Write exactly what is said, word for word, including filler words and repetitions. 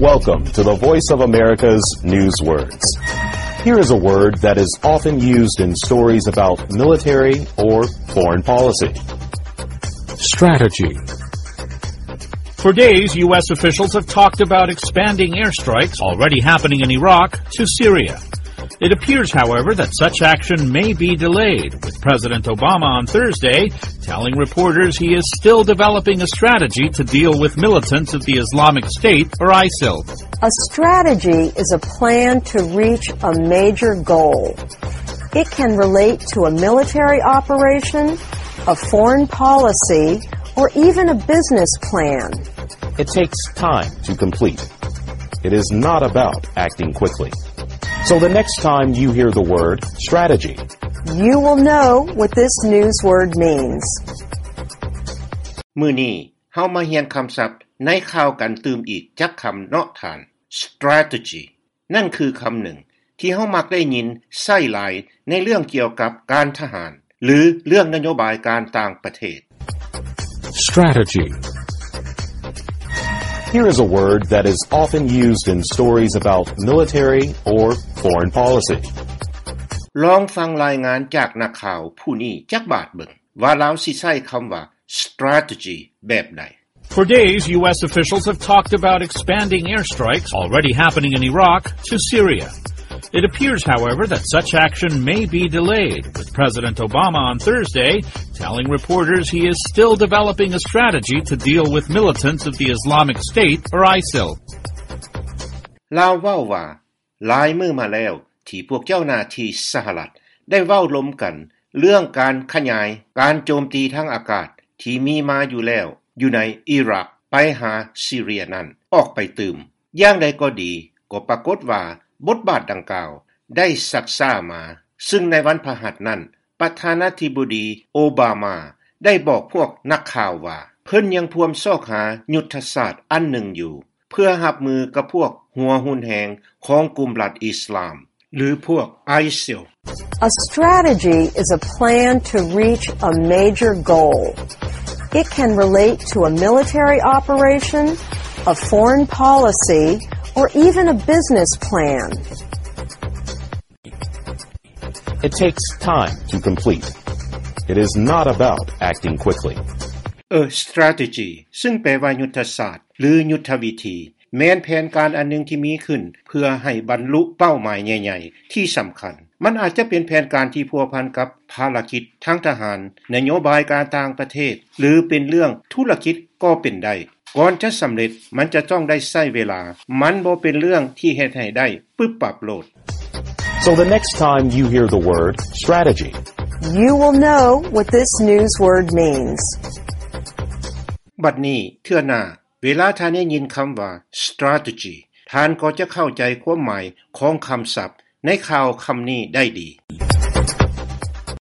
Welcome to the Voice of America's News Words. Here is a word that is often used in stories about military or foreign policy. Strategy. For days, U S officials have talked about expanding airstrikes already happening in Iraq to Syria. It appears, however, that such action may be delayed, with President Obama on Thursday telling reporters he is still developing a strategy to deal with militants of the Islamic State, or ISIL. A strategy is a plan to reach a major goal. It can relate to a military operation, a foreign policy, or even a business plan. It takes time to complete. It is not about acting quickly. So the next time you hear the word strategy, you will know what this news word means. มื้อนี้เฮามาเรียนคำศัพท์ในข่าวกันตื่มอีกจักคำเนาะทาน strategy นั่นคือคำหนึ่งที่เฮามักได้ยินใช้หลายในเรื่องเกี่ยวกับการทหารหรือเรื่องนโยบายการต่างประเทศ Strategy. Here is a word that is often used in stories about military or foreign policy. ลองฟังรายงานจากนักข่าวผู้นี้จักบาทเบิ่งว่าลาวสิใช้คำว่า strategy แบบใด For days, U S officials have talked about expanding airstrikes already happening in Iraq to Syria. It appears, however, that such action may be delayed, with President Obama on Thursday telling reporters he is still developing a strategy to deal with militants of the Islamic State, or ISIL. ลาวเว้าว่าหลายมื้อมาแล้วที่พวกเจ้าหน้าที่สหรัฐได้เว้าล้มกันเรื่องการขยายการโจมตีทางอากาศที่มีมาอยู่แล้วอยู่ในอิรักไปหาซีเรียนั้นออกไปตืมอย่างใดก็ดีก็ปรากฏว่าบทบาทดังกล่าวได้ซักซ่ามาซึ่งในวันพฤหัสนั้นประธานาธิบดีโอบามาได้บอกพวกนักข่าวว่าเพิ่นยังพวมซอกหายุทธศาสตร์อันหนึ่งอยู่เพื่อรับมือกับพวกหัวหุนแหงของกลุ่มรัฐอิสลามหรือพวก ไอซิล A strategy is a plan to reach a major goal. It can relate to a military operation, a foreign policy, or even a business plan. It takes time to complete. It is not about acting quickly. A strategy ซึ่งแปลว่ายุทธศาสตร์หรือยุทธวิธีแม้นแผนการอันหนึ่งที่มีขึ้นเพื่อให้บรรลุเป้าหมายใหญ่ๆที่สำคัญมันอาจจะเป็นแผนการที่พัวพันกับภารกิจทางทหารนโยบายการต่างประเทศหรือเป็นเรื่องธุรกิจก็เป็นได้ก่อนจะสำเร็จมันจะต้องได้ใช้เวลามันบ่เป็นเรื่องที่เฮ็ดให้ได้ปึ๊บปับโลด So the next time you hear the word strategy, you will know what this news word means. บัดนี้เทื่อหน้าเวลาท่านได้ยินคำว่า strategy ท่านก็จะเข้าใจความหมายของคำศัพท์ในข่าวคำนี้ได้ดี